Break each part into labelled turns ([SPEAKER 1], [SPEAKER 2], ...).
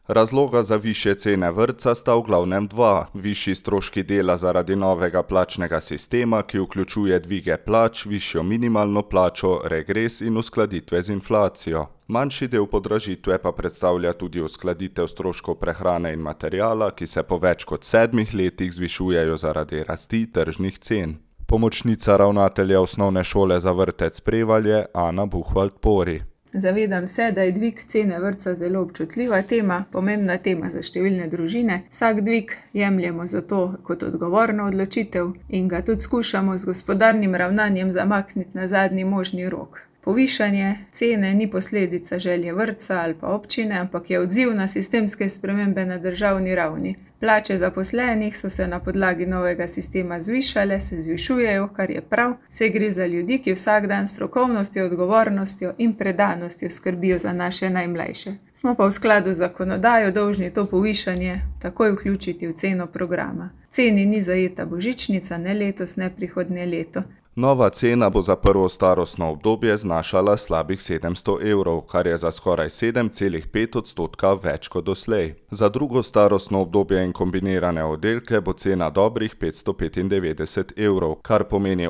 [SPEAKER 1] Razloga za višje cene vrtca sta v glavnem dva: višji stroški dela zaradi novega plačnega sistema, ki vključuje dvige plač, višjo minimalno plačo, regres in uskladitve z inflacijo. Manjši del podražitve pa predstavlja tudi uskladitev stroškov prehrane in materiala, ki se po več kot 7 letih zvišujejo zaradi rasti tržnih cen. Pomočnica ravnatelja Osnovne šole za vrtec Prevalje Ana Buhvald-Pori:
[SPEAKER 2] Zavedam se, da je dvig cene vrtca zelo občutljiva tema, pomembna tema za številne družine. Vsak dvig jemljemo zato kot odgovorno odločitev in ga tudi skušamo z gospodarnim ravnanjem zamakniti na zadnji možni rok. Povišanje cene ni posledica želje vrtca ali pa občine, ampak je odziv na sistemske spremembe na državni ravni. Plače zaposlenih so se na podlagi novega sistema zvišale, se zvišujejo, kar je prav, saj gre za ljudi, ki vsak dan s strokovnostjo, odgovornostjo in predanostjo skrbijo za naše najmlajše. Smo pa v skladu z zakonodajo dolžni to povišanje takoj vključiti v ceno programa. V ceni ni zajeta božičnica, ne letos, ne prihodnje leto.
[SPEAKER 1] Nova cena bo za prvo starostno obdobje znašala slabih 700 evrov, kar je za skoraj 7,5% več kot doslej. Za drugo starostno obdobje in kombinirane oddelke bo cena dobrih 595 evrov, kar pomeni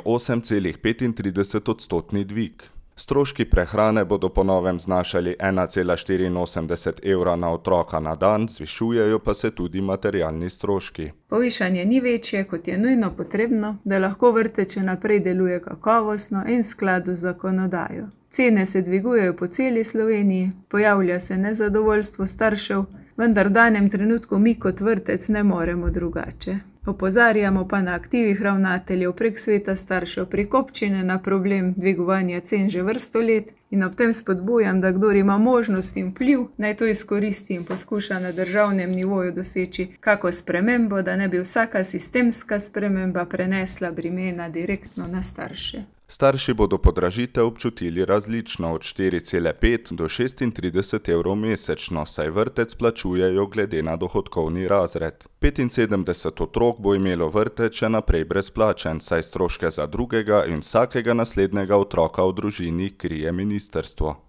[SPEAKER 1] 8,35% dvig. Stroški prehrane bodo po novem znašali 1,84 evra na otroka na dan, zvišujejo pa se tudi materialni stroški.
[SPEAKER 2] Povišanje ni večje, kot je nujno potrebno, da lahko vrtec še naprej deluje kakovostno in v skladu z zakonodajo. Cene se dvigujejo po celi Sloveniji, pojavlja se nezadovoljstvo staršev, vendar v danem trenutku mi kot vrtec ne moremo drugače. Opozarjamo pa na aktivih ravnateljev prek sveta staršev, prek občine na problem dvigovanja cen že vrsto let in ob tem spodbujam, da kdor ima možnost in vpliv, naj to izkoristi in poskuša na državnem nivoju doseči kako spremembo, da ne bi vsaka sistemska sprememba prenesla bremena direktno na starše.
[SPEAKER 1] Starši bodo podražitev občutili različno, od 4,5 do 36 evrov mesečno, saj vrtec plačujejo glede na dohodkovni razred. 75 otrok bo imelo vrtec še naprej brezplačen, saj stroške za drugega in vsakega naslednjega otroka v družini krije ministrstvo.